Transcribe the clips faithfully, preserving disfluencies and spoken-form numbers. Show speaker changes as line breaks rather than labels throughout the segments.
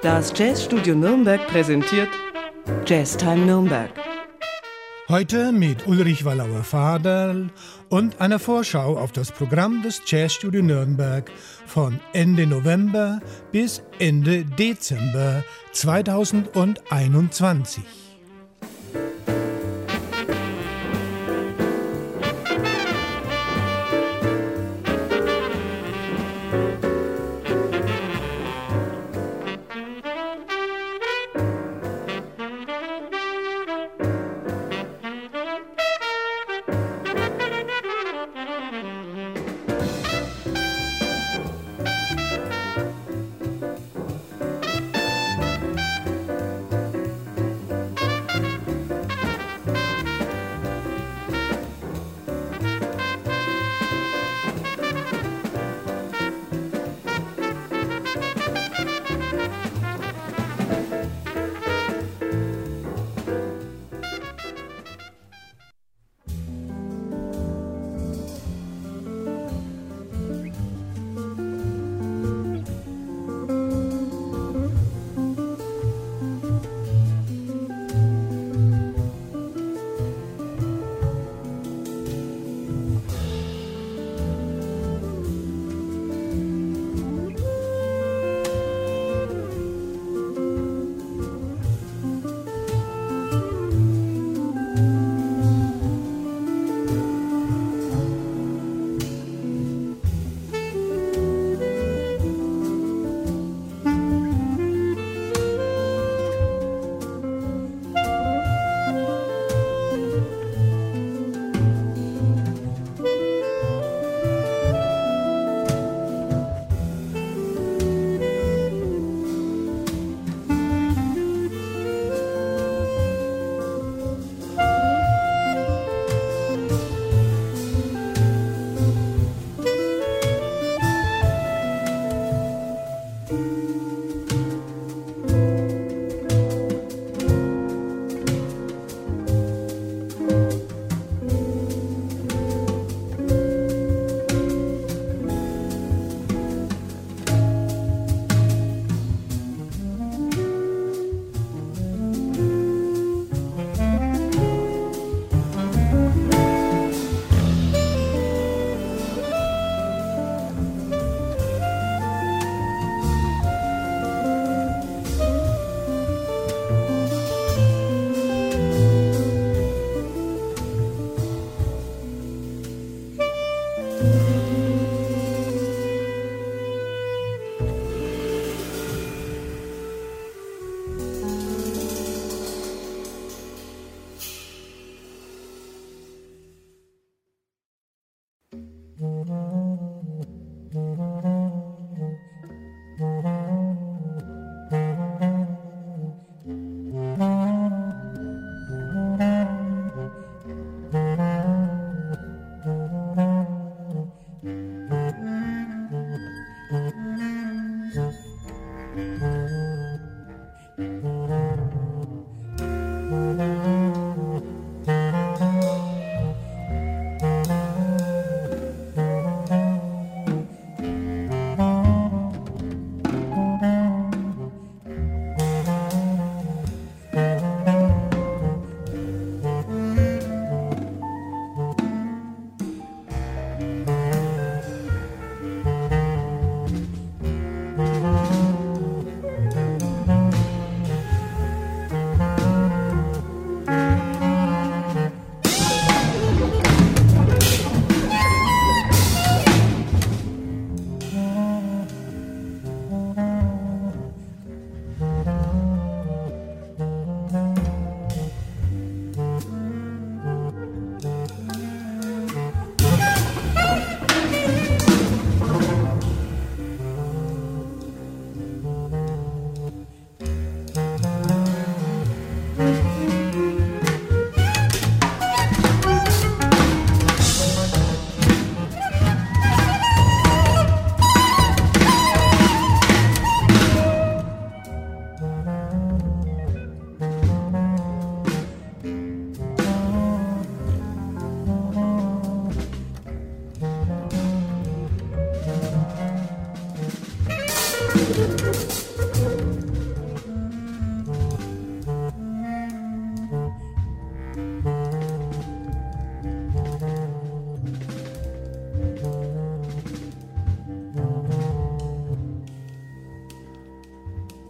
Das Jazzstudio Nürnberg präsentiert Jazztime Nürnberg.
Heute mit Ulrich Wallauer-Faderl und einer Vorschau auf das Programm des Jazzstudio Nürnberg von Ende November bis Ende Dezember zweitausendeinundzwanzig.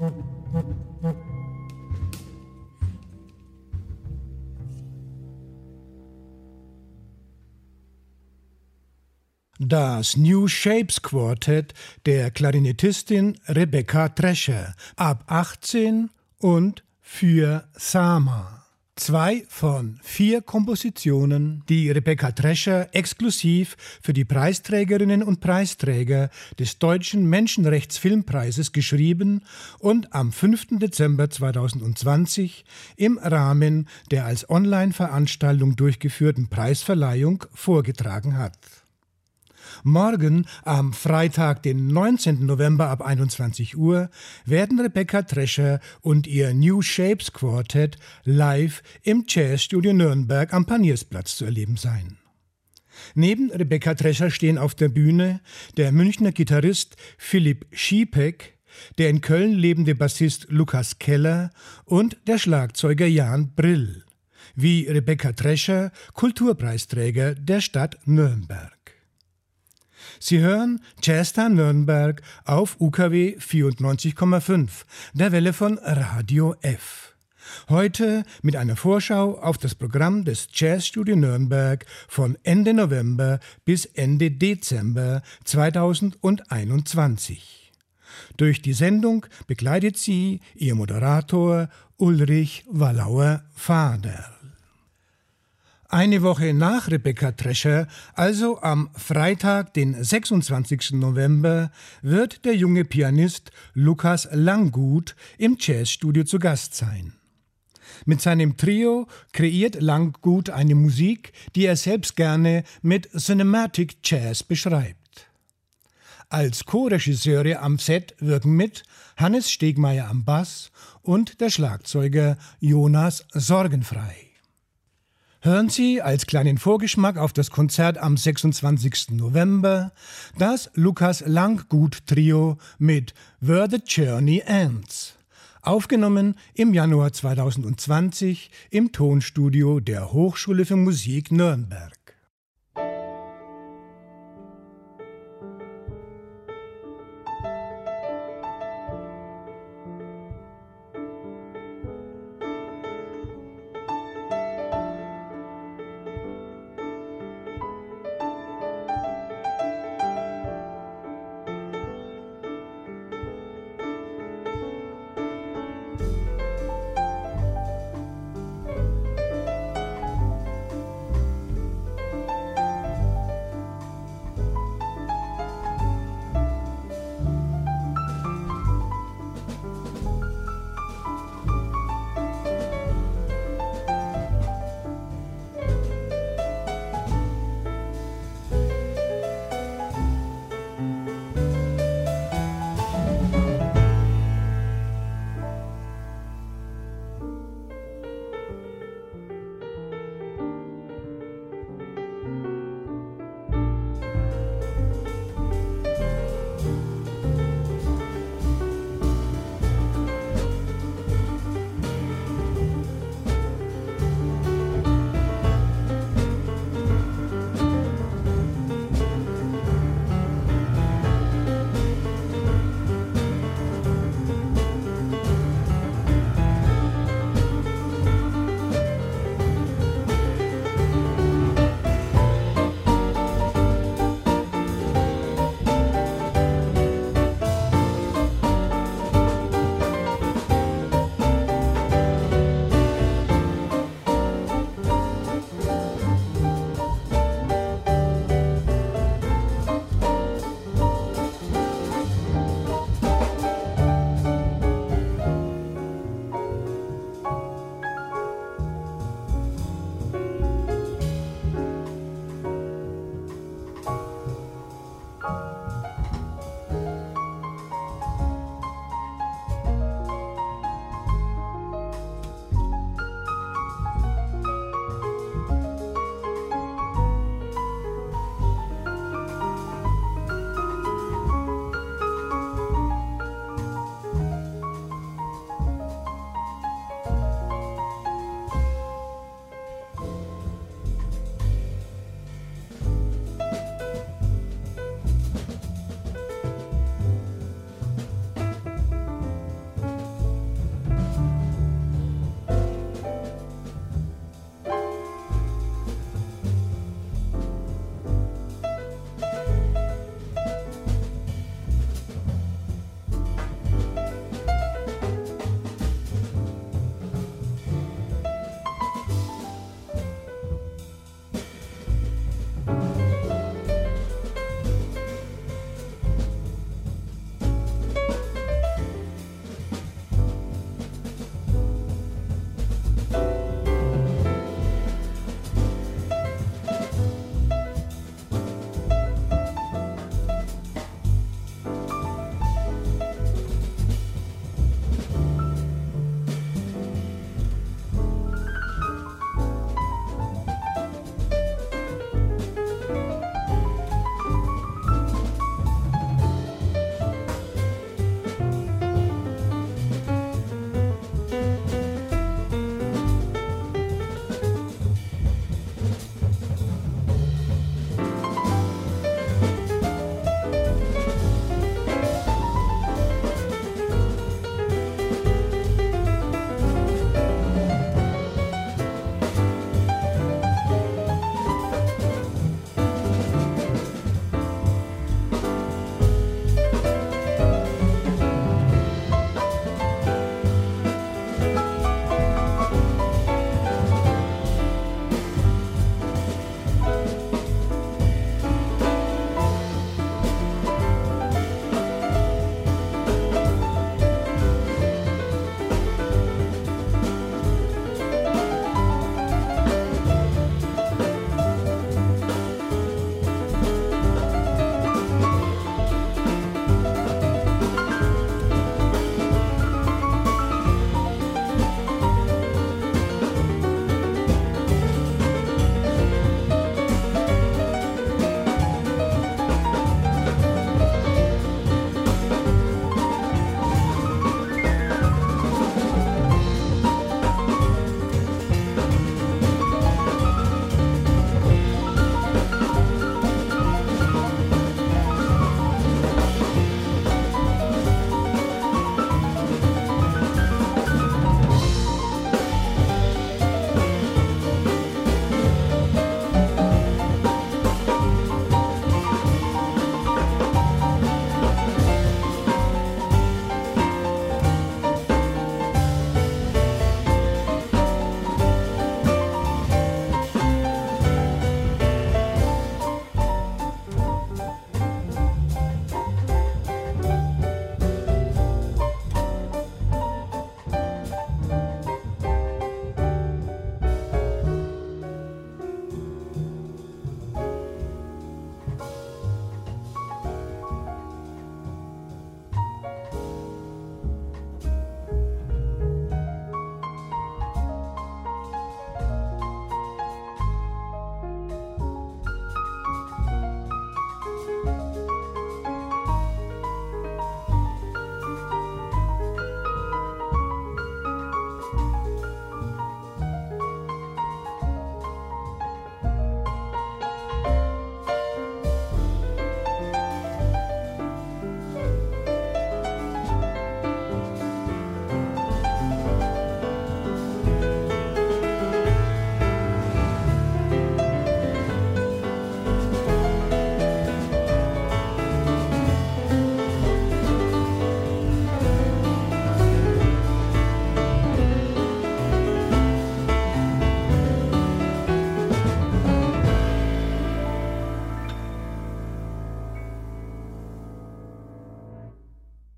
Das New Shapes Quartet der Klarinettistin Rebecca Trescher, ab achtzehn und für Sama. Zwei von vier Kompositionen, die Rebecca Trescher exklusiv für die Preisträgerinnen und Preisträger des Deutschen Menschenrechtsfilmpreises geschrieben und am fünften Dezember zweitausendzwanzig im Rahmen der als Online-Veranstaltung durchgeführten Preisverleihung vorgetragen hat. Morgen, am Freitag, den neunzehnten November ab einundzwanzig Uhr, werden Rebecca Trescher und ihr New Shapes Quartet live im Jazzstudio Nürnberg am Paniersplatz zu erleben sein. Neben Rebecca Trescher stehen auf der Bühne der Münchner Gitarrist Philipp Schiepeck, der in Köln lebende Bassist Lukas Keller und der Schlagzeuger Jan Brill, wie Rebecca Trescher, Kulturpreisträger der Stadt Nürnberg. Sie hören Jazztime Nürnberg auf U K W vierundneunzig Komma fünf, der Welle von Radio F. Heute mit einer Vorschau auf das Programm des Jazzstudio Nürnberg von Ende November bis Ende Dezember zweitausendeinundzwanzig. Durch die Sendung begleitet Sie Ihr Moderator Ulrich Wallauer-Faderl. Eine Woche nach Rebecca Trescher, also am Freitag, den sechsundzwanzigsten November, wird der junge Pianist Lukas Langgut im Jazzstudio zu Gast sein. Mit seinem Trio kreiert Langgut eine Musik, die er selbst gerne mit Cinematic Jazz beschreibt. Als Co-Regisseure am Set wirken mit Hannes Stegmeier am Bass und der Schlagzeuger Jonas Sorgenfrei. Hören Sie als kleinen Vorgeschmack auf das Konzert am sechsundzwanzigsten November das Lukas Langgut Trio mit Where the Journey Ends, aufgenommen im Januar zweitausendzwanzig im Tonstudio der Hochschule für Musik Nürnberg.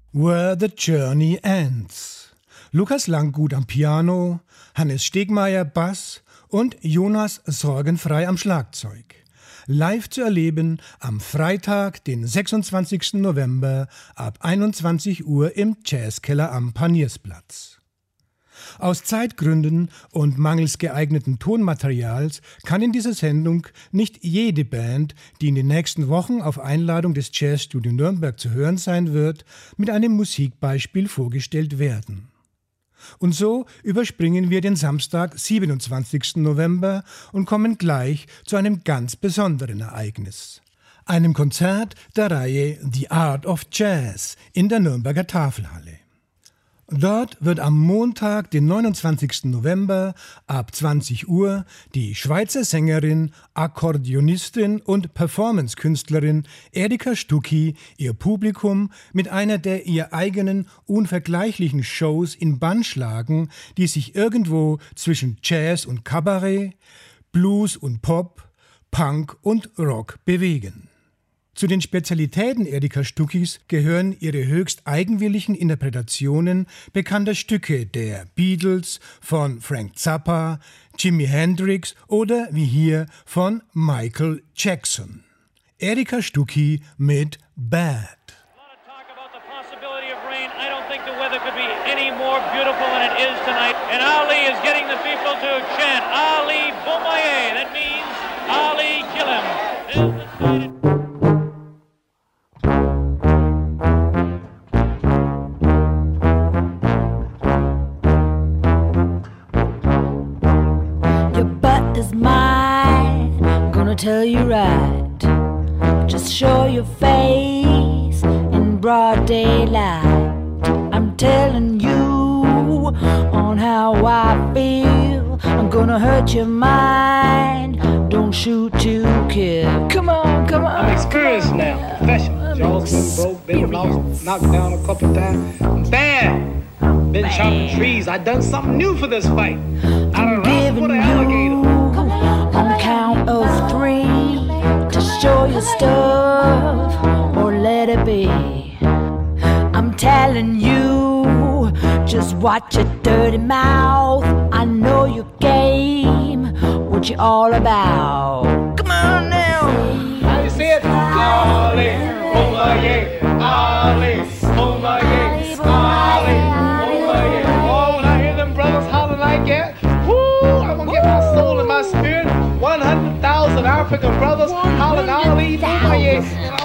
Where the Journey Ends. Lukas Langgut am Piano, Hannes Stegmeier Bass und Jonas Sorgenfrei am Schlagzeug. Live zu erleben am Freitag, den sechsundzwanzigsten November ab einundzwanzig Uhr im Jazzkeller am Paniersplatz. Aus Zeitgründen und mangels geeigneten Tonmaterials kann in dieser Sendung nicht jede Band, die in den nächsten Wochen auf Einladung des Jazzstudio Nürnberg zu hören sein wird, mit einem Musikbeispiel vorgestellt werden. Und so überspringen wir den Samstag, siebenundzwanzigsten November und kommen gleich zu einem ganz besonderen Ereignis. Einem Konzert der Reihe The Art of Jazz in der Nürnberger Tafelhalle. Dort wird am Montag, den neunundzwanzigsten November ab zwanzig Uhr die Schweizer Sängerin, Akkordeonistin und Performancekünstlerin Erika Stucki ihr Publikum mit einer der ihr eigenen unvergleichlichen Shows in Bann schlagen, die sich irgendwo zwischen Jazz und Kabarett, Blues und Pop, Punk und Rock bewegen. Zu den Spezialitäten Erika Stuckis gehören ihre höchst eigenwilligen Interpretationen bekannter Stücke der Beatles, von Frank Zappa, Jimi Hendrix oder wie hier von Michael Jackson. Erika Stucki mit Bad.
Tell you right, just show your face in broad daylight. I'm telling you on how I feel. I'm gonna hurt your mind. Don't shoot to kill. Come on, come on.
I'm experienced now, professional. Jaw's been broke, been lost, knocked down a couple times. I'm bad. Been bad. Chopping trees. I done something new for this fight. I done wrestled with an alligator.
On count of three, to show your stuff or let it be. I'm telling you, just watch your dirty mouth. I know your game, what you all about. Come on now.
How you say it? Ollie, oh my yeah, Ollie, oh my yeah, Ollie, oh my yeah. Oh, when I hear them brothers holler like that, whoo, I'm gonna get my soul and my spirit. one hundred thousand African brothers hollering Ollie, oh my yeah.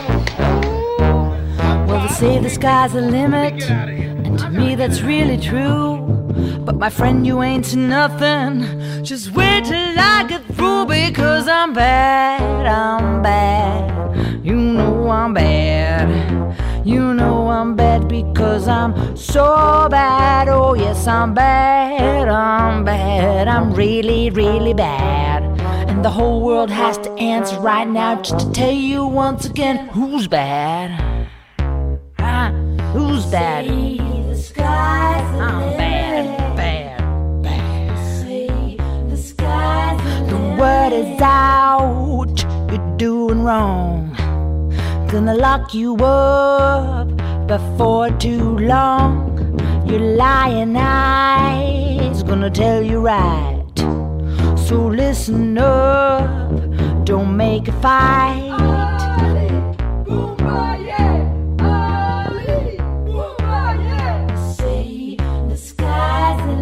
Well, they say the sky's the limit, and to me that's really true. But my friend, you ain't to nothing. Just wait till I get through, because I'm bad, I'm bad. You know I'm bad. You know I'm bad because I'm so bad. Oh yes, I'm bad, I'm bad. I'm really, really bad. And the whole world has to answer right now, just to tell you once again, who's bad? Huh? Who's bad? I'm bad, bad, bad. The word is out, you're doing wrong. Gonna lock you up before too long. Your lying eyes gonna tell you right. So listen up, don't make a fight. Ollie, boom-ba, yeah. Ollie, boom-ba, yeah. Say the sky's the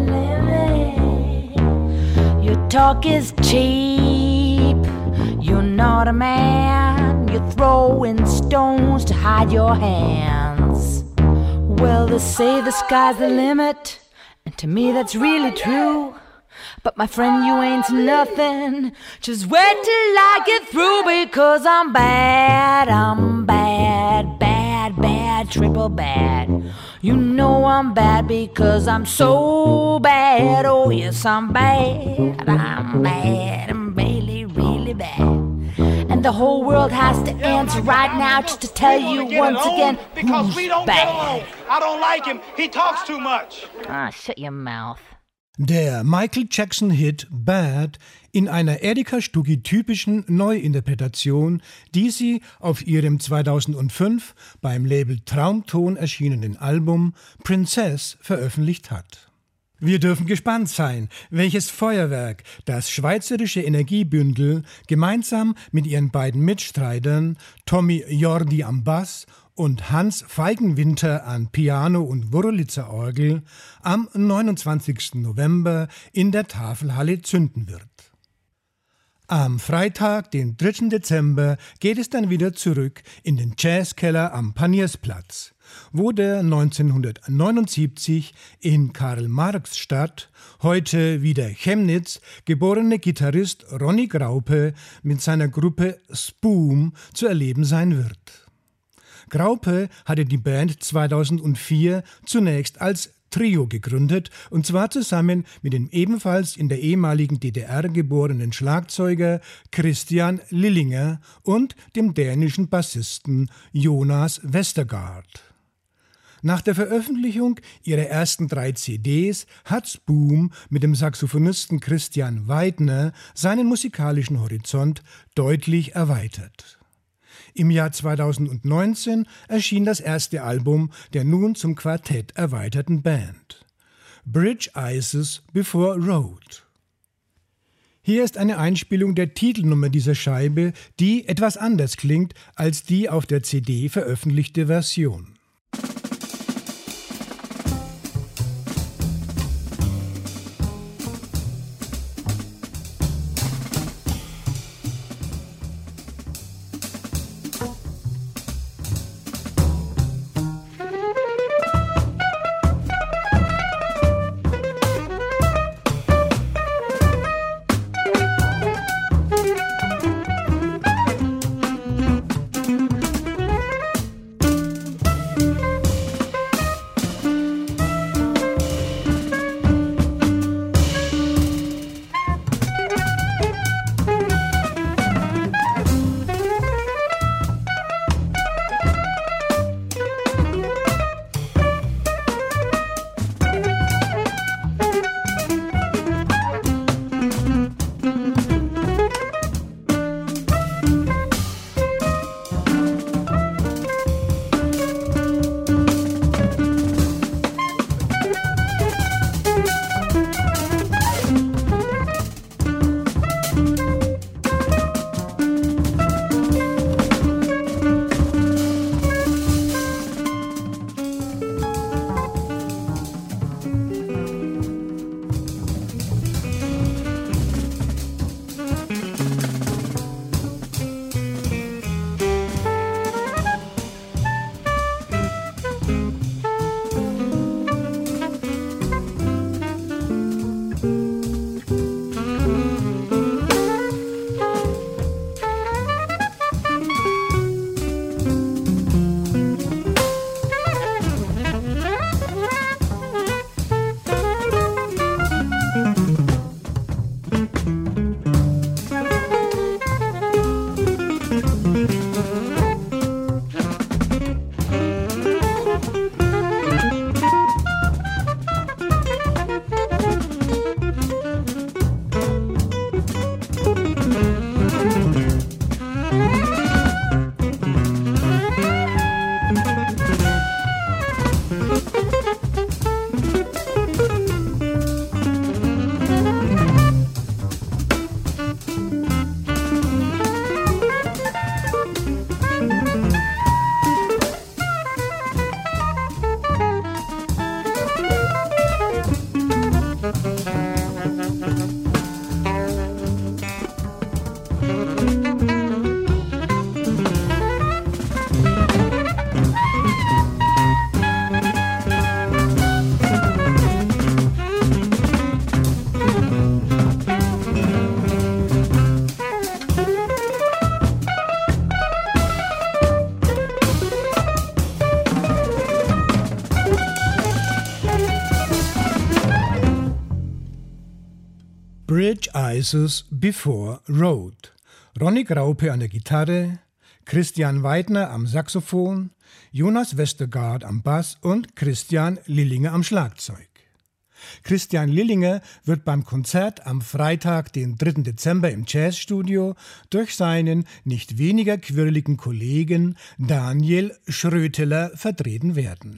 limit. Your talk is cheap. You're not a man. You're throwing stones to hide your hands. Well, they say the sky's the limit, and to me that's really true. But my friend, you ain't nothing. Just wait till I get through, because I'm bad, I'm bad, bad, bad, triple bad. You know I'm bad because I'm so bad. Oh yes, I'm bad, I'm bad, I'm really, really bad. And the whole world has to answer right now, just to tell you once again,
because
who's
we don't
bad.
get along. I don't like him. He talks too much.
Ah, shut your mouth.
Der Michael Jackson-Hit Bad in einer Erykah Stuggi-typischen Neuinterpretation, die sie auf ihrem zweitausendfünf beim Label Traumton erschienenen Album Princess veröffentlicht hat. Wir dürfen gespannt sein, welches Feuerwerk das schweizerische Energiebündel gemeinsam mit ihren beiden Mitstreitern Tommy Jordi am Bass und Hans Feigenwinter an Piano und Wurlitzer Orgel am neunundzwanzigsten November in der Tafelhalle zünden wird. Am Freitag, den dritten Dezember, geht es dann wieder zurück in den Jazzkeller am Paniersplatz, wo der neunzehnhundertneunundsiebzig in Karl-Marx-Stadt, heute wieder Chemnitz, geborene Gitarrist Ronny Graupe mit seiner Gruppe Spoom zu erleben sein wird. Graupe hatte die Band zweitausendvier zunächst als Trio gegründet, und zwar zusammen mit dem ebenfalls in der ehemaligen D D R geborenen Schlagzeuger Christian Lillinger und dem dänischen Bassisten Jonas Westergaard. Nach der Veröffentlichung ihrer ersten drei C Ds hat Spoom mit dem Saxophonisten Christian Weidner seinen musikalischen Horizont deutlich erweitert. Im Jahr zweitausendneunzehn erschien das erste Album der nun zum Quartett erweiterten Band, Bridge Ices Before Road. Hier ist eine Einspielung der Titelnummer dieser Scheibe, die etwas anders klingt als die auf der C D veröffentlichte Version. Bridge Ices Before Road. Ronny Graupe an der Gitarre, Christian Weidner am Saxophon, Jonas Westergaard am Bass und Christian Lillinger am Schlagzeug. Christian Lillinger wird beim Konzert am Freitag, den dritten Dezember im Jazzstudio durch seinen nicht weniger quirligen Kollegen Daniel Schröteler vertreten werden.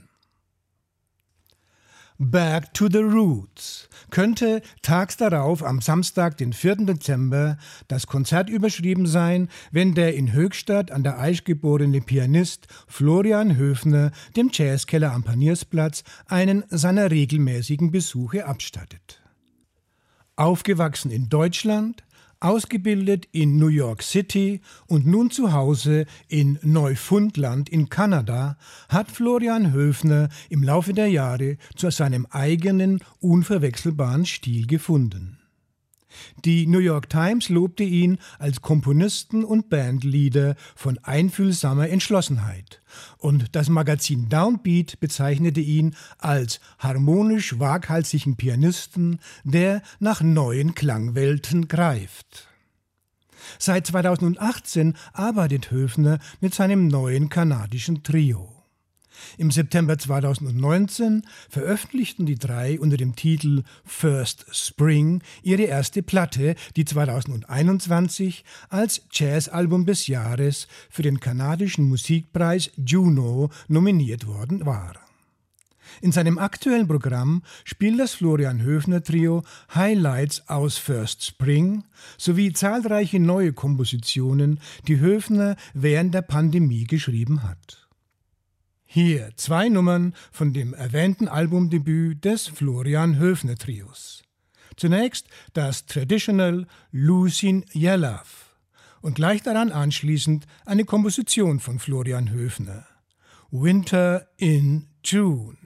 Back to the Roots könnte tags darauf am Samstag, den vierten Dezember, das Konzert überschrieben sein, wenn der in Höchstadt an der Aisch geborene Pianist Florian Höfner dem Jazzkeller am Paniersplatz einen seiner regelmäßigen Besuche abstattet. Aufgewachsen in Deutschland, ausgebildet in New York City und nun zu Hause in Neufundland in Kanada, hat Florian Höfner im Laufe der Jahre zu seinem eigenen, unverwechselbaren Stil gefunden. Die New York Times lobte ihn als Komponisten und Bandleader von einfühlsamer Entschlossenheit und das Magazin Downbeat bezeichnete ihn als harmonisch waghalsigen Pianisten, der nach neuen Klangwelten greift. Seit zweitausendachtzehn arbeitet Höfner mit seinem neuen kanadischen Trio. Im September zweitausendneunzehn veröffentlichten die drei unter dem Titel First Spring ihre erste Platte, die zweitausendeinundzwanzig als Jazzalbum des Jahres für den kanadischen Musikpreis Juno nominiert worden war. In seinem aktuellen Programm spielt das Florian Höfner Trio Highlights aus First Spring sowie zahlreiche neue Kompositionen, die Höfner während der Pandemie geschrieben hat. Hier zwei Nummern von dem erwähnten Albumdebüt des Florian Höfner Trios. Zunächst das Traditional Lucin Yellow und gleich daran anschließend eine Komposition von Florian Höfner, Winter in June.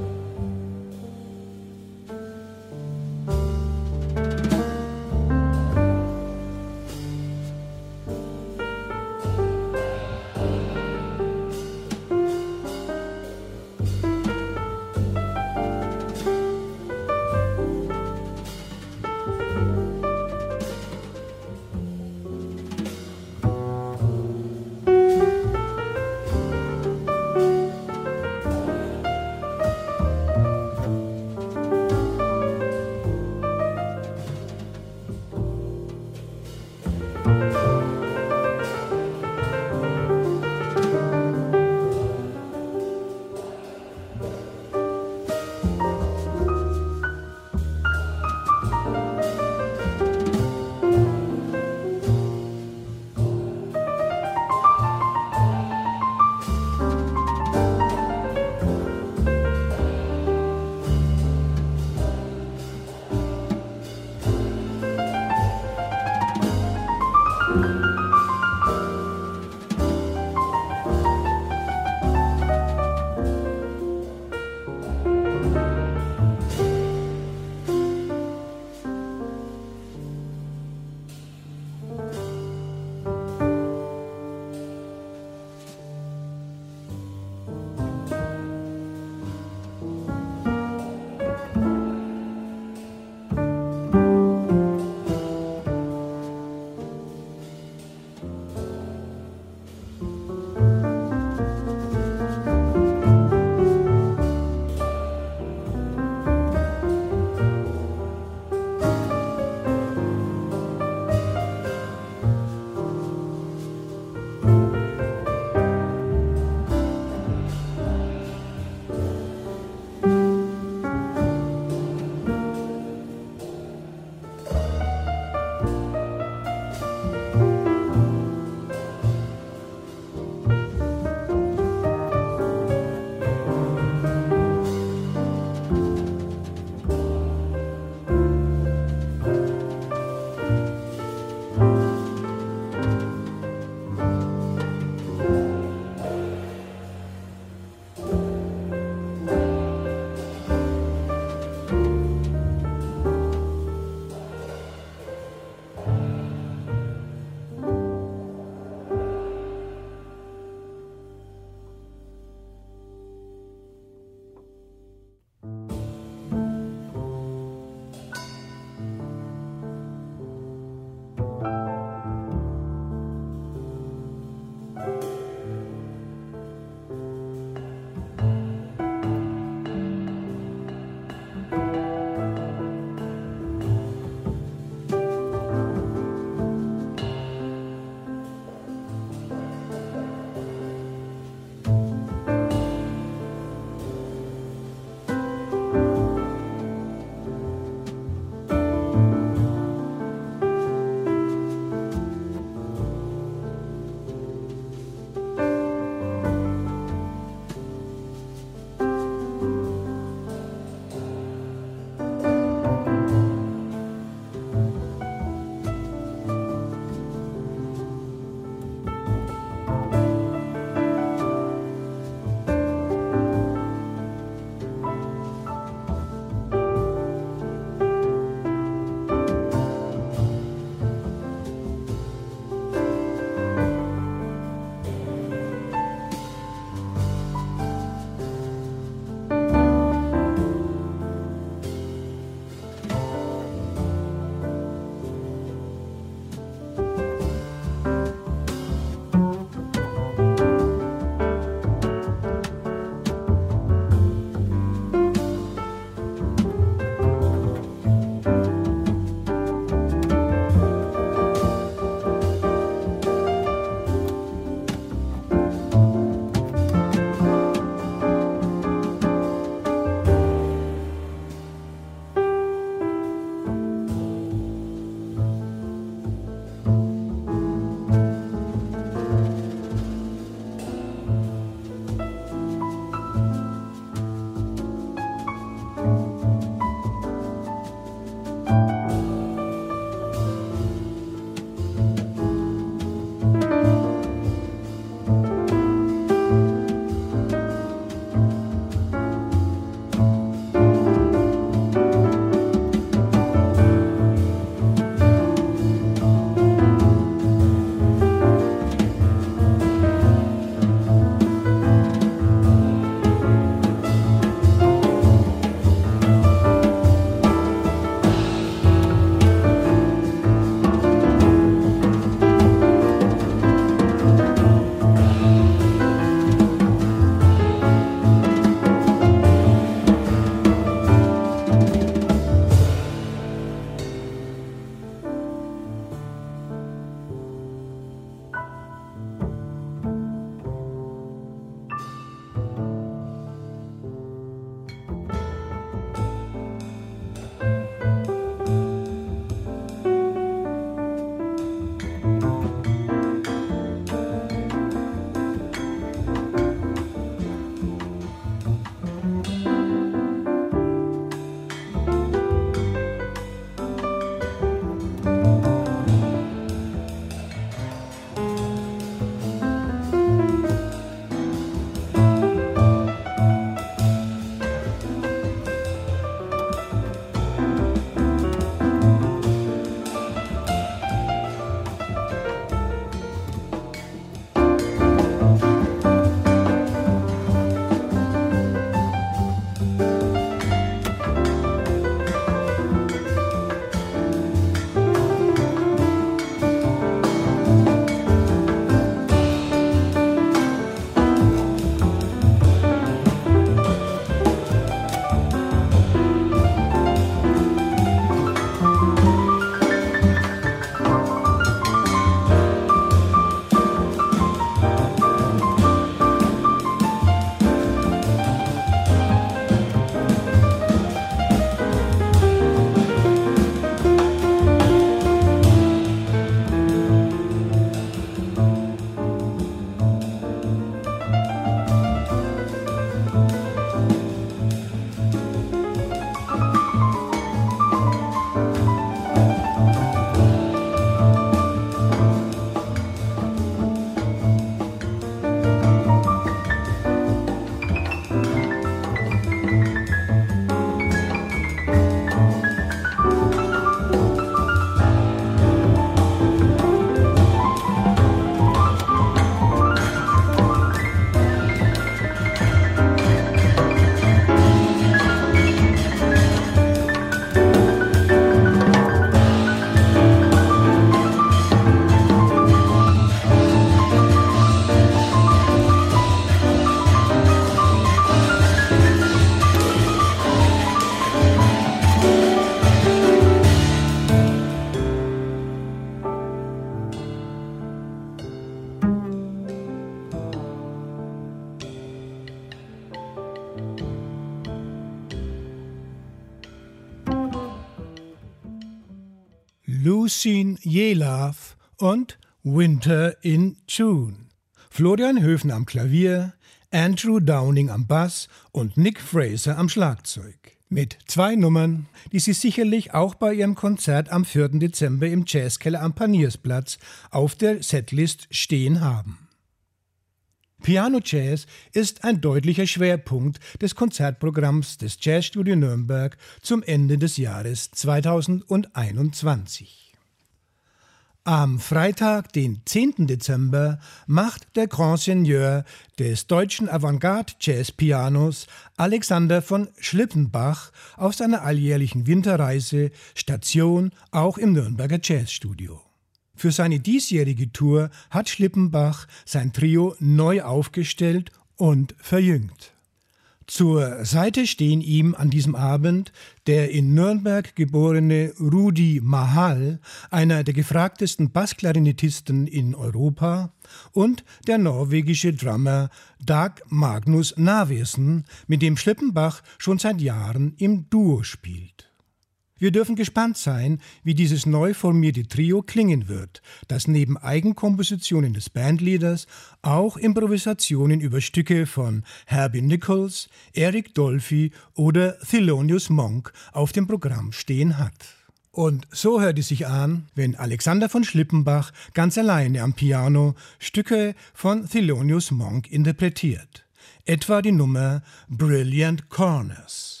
Lucien Yelove und Winter in June. Florian Höfen am Klavier, Andrew Downing am Bass und Nick Fraser am Schlagzeug. Mit zwei Nummern, die Sie sicherlich auch bei Ihrem Konzert am vierten Dezember im Jazzkeller am Paniersplatz auf der Setlist stehen haben. Piano Jazz ist ein deutlicher Schwerpunkt des Konzertprogramms des Jazzstudio Nürnberg zum Ende des Jahres zweitausendeinundzwanzig. Am Freitag, den zehnten Dezember, macht der Grand Seigneur des deutschen Avantgarde-Jazz-Pianos Alexander von Schlippenbach auf seiner alljährlichen Winterreise Station auch im Nürnberger Jazzstudio. Für seine diesjährige Tour hat Schlippenbach sein Trio neu aufgestellt und verjüngt. Zur Seite stehen ihm an diesem Abend der in Nürnberg geborene Rudi Mahal, einer der gefragtesten Bassklarinettisten in Europa, und der norwegische Drummer Dag Magnus Navesen, mit dem Schlippenbach schon seit Jahren im Duo spielt. Wir dürfen gespannt sein, wie dieses neu formierte Trio klingen wird, das neben Eigenkompositionen des Bandleaders auch Improvisationen über Stücke von Herbie Nichols, Eric Dolphy oder Thelonious Monk auf dem Programm stehen hat. Und so hört es sich an, wenn Alexander von Schlippenbach ganz alleine am Piano Stücke von Thelonious Monk interpretiert. Etwa die Nummer Brilliant Corners.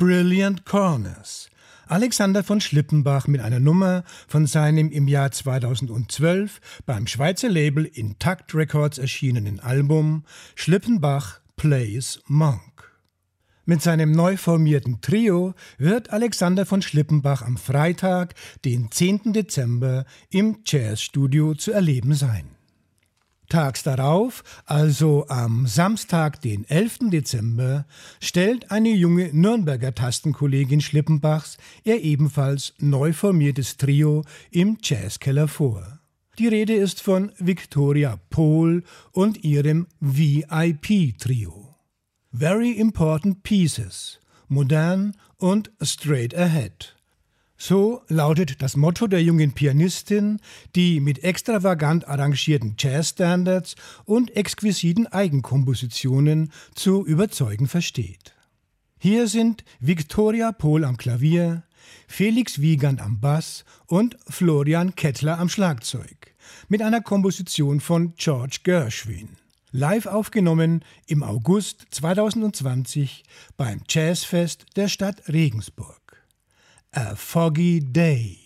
Brilliant Corners. Alexander von Schlippenbach mit einer Nummer von seinem im Jahr zweitausendzwölf beim Schweizer Label Intact Records erschienenen Album Schlippenbach Plays Monk. Mit seinem neu formierten Trio wird Alexander von Schlippenbach am Freitag, den zehnten Dezember, im Jazzstudio zu erleben sein. Tags darauf, also am Samstag, den elften Dezember, stellt eine junge Nürnberger Tastenkollegin Schlippenbachs ihr ebenfalls neu formiertes Trio im Jazzkeller vor. Die Rede ist von Victoria Pohl und ihrem V I P-Trio. Very Important Pieces, modern und straight ahead. So lautet das Motto der jungen Pianistin, die mit extravagant arrangierten Jazzstandards und exquisiten Eigenkompositionen zu überzeugen versteht. Hier sind Victoria Pohl am Klavier, Felix Wiegand am Bass und Florian Kettler am Schlagzeug, mit einer Komposition von George Gershwin. Live aufgenommen im August zweitausendzwanzig beim Jazzfest der Stadt Regensburg. A Foggy Day.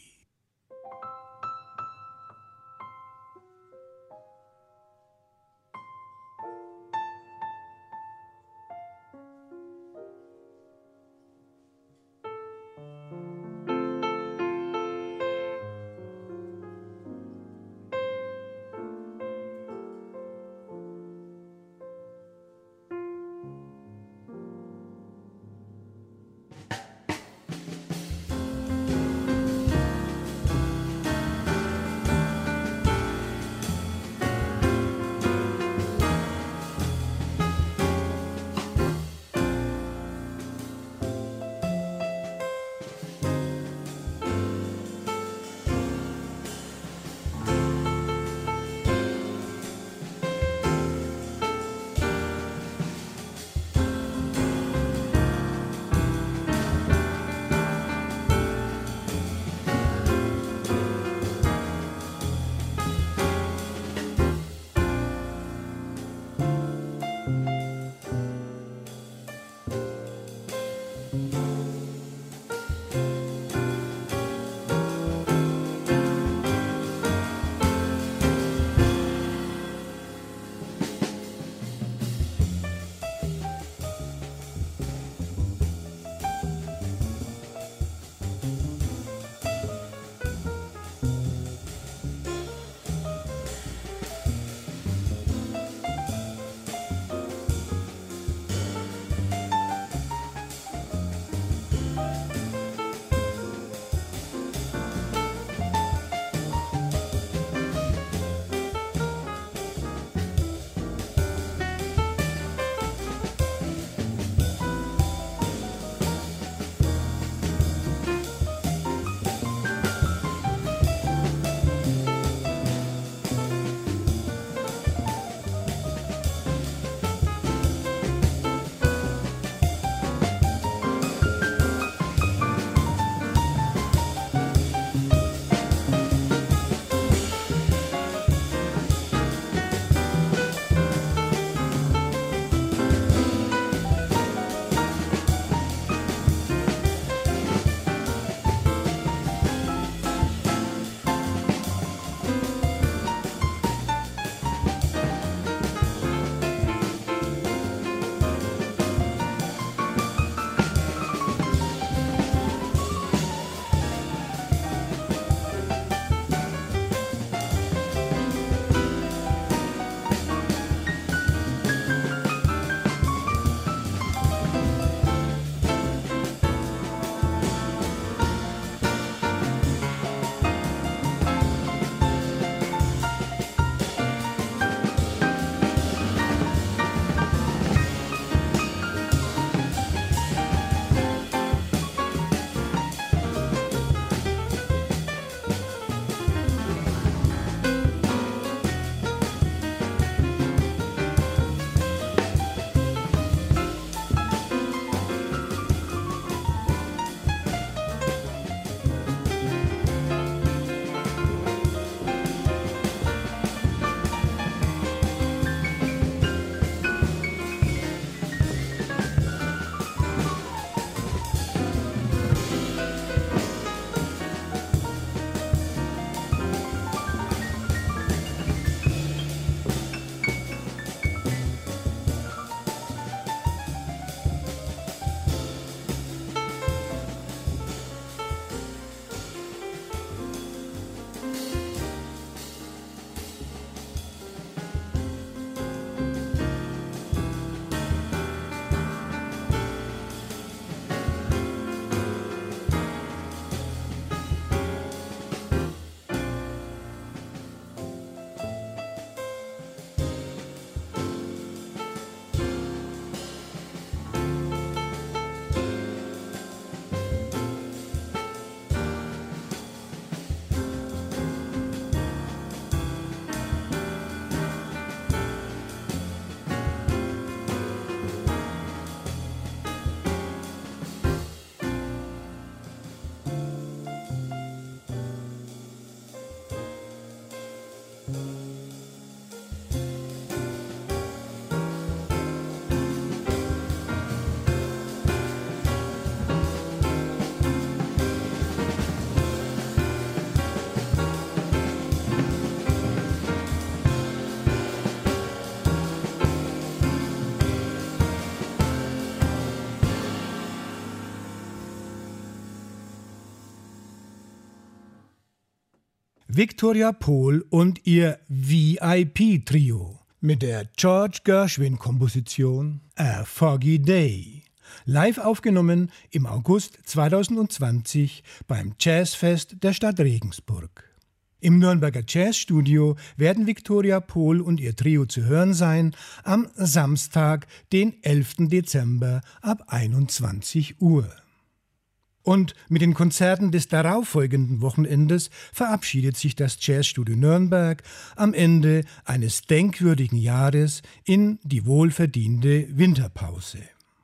Victoria Pohl und ihr V I P-Trio mit der George Gershwin-Komposition A Foggy Day, live aufgenommen im August zweitausendzwanzig beim Jazzfest der Stadt Regensburg. Im Nürnberger Jazzstudio werden Victoria Pohl und ihr Trio zu hören sein am Samstag, den elften Dezember ab einundzwanzig Uhr. Und mit den Konzerten des darauffolgenden Wochenendes verabschiedet sich das Jazzstudio Nürnberg am Ende eines denkwürdigen Jahres in die wohlverdiente Winterpause.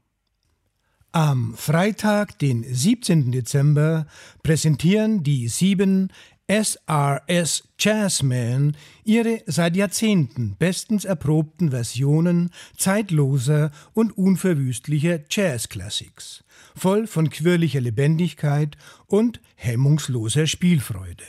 Am Freitag, den siebzehnten Dezember, präsentieren die sieben S R S Jazzmen ihre seit Jahrzehnten bestens erprobten Versionen zeitloser und unverwüstlicher Jazz-Classics, voll von quirliger Lebendigkeit und hemmungsloser Spielfreude.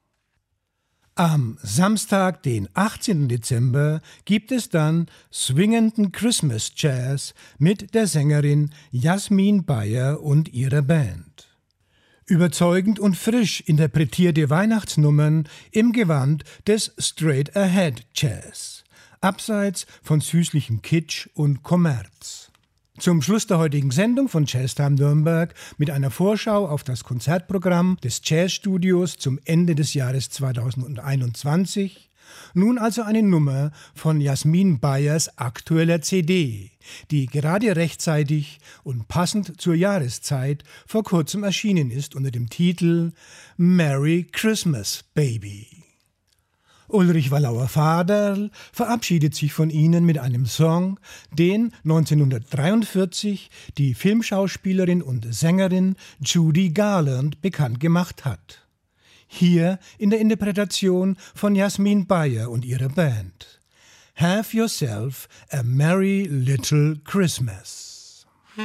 Am Samstag, den achtzehnten Dezember, gibt es dann swingenden Christmas Jazz mit der Sängerin Jasmin Bayer und ihrer Band. Überzeugend und frisch interpretierte Weihnachtsnummern im Gewand des Straight Ahead Jazz, abseits von süßlichem Kitsch und Kommerz. Zum Schluss der heutigen Sendung von Jazztime Nürnberg mit einer Vorschau auf das Konzertprogramm des Jazzstudios zum Ende des Jahres zweitausendeinundzwanzig. Nun also eine Nummer von Jasmin Bayers aktueller C D, die gerade rechtzeitig und passend zur Jahreszeit vor kurzem erschienen ist unter dem Titel Merry Christmas, Baby. Ulrich Wallauer-Vaderl verabschiedet sich von Ihnen mit einem Song, den neunzehnhundertdreiundvierzig die Filmschauspielerin und Sängerin Judy Garland bekannt gemacht hat. Hier in der Interpretation von Jasmin Bayer und ihrer Band. Have yourself a merry little Christmas.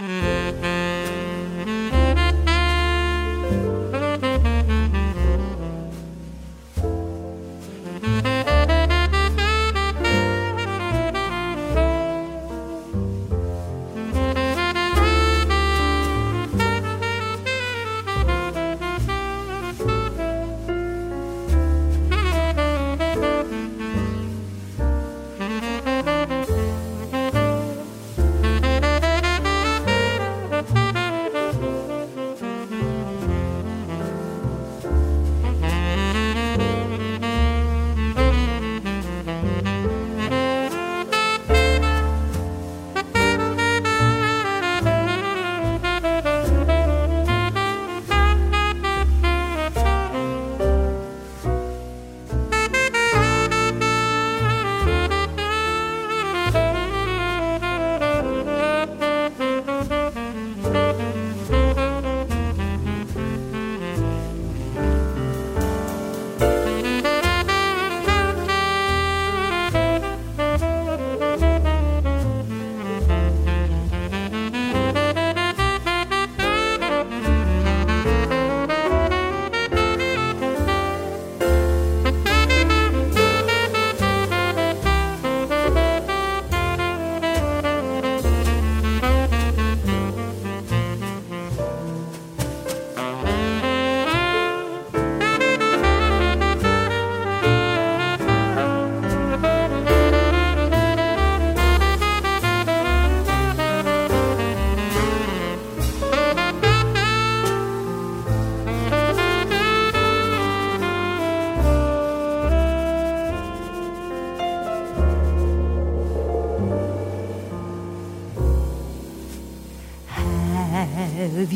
Have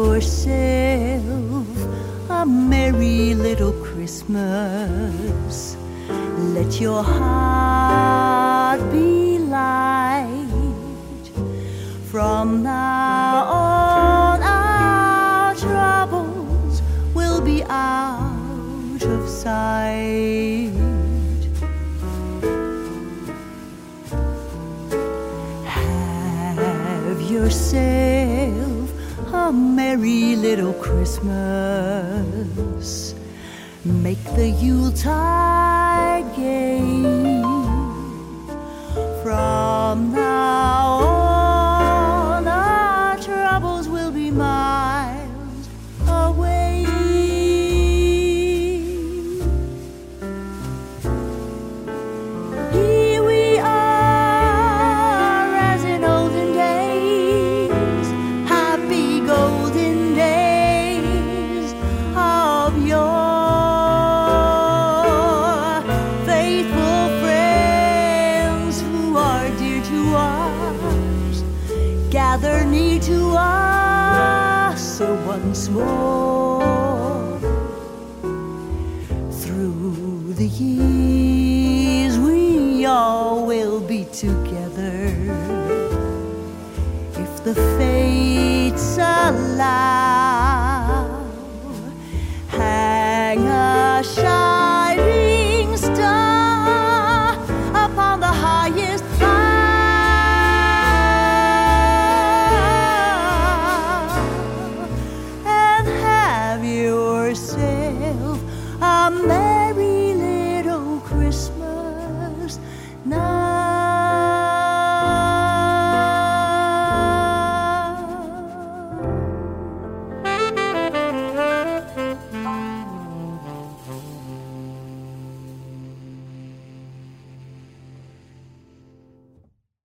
yourself a merry little Christmas. Let your heart be light. From now on our troubles will be out of sight. Have yourself a merry little Christmas. Make the Yuletide gay. From now on our troubles will be miles away. gather near to us once more. Through the years we all will be together, if the fates allow.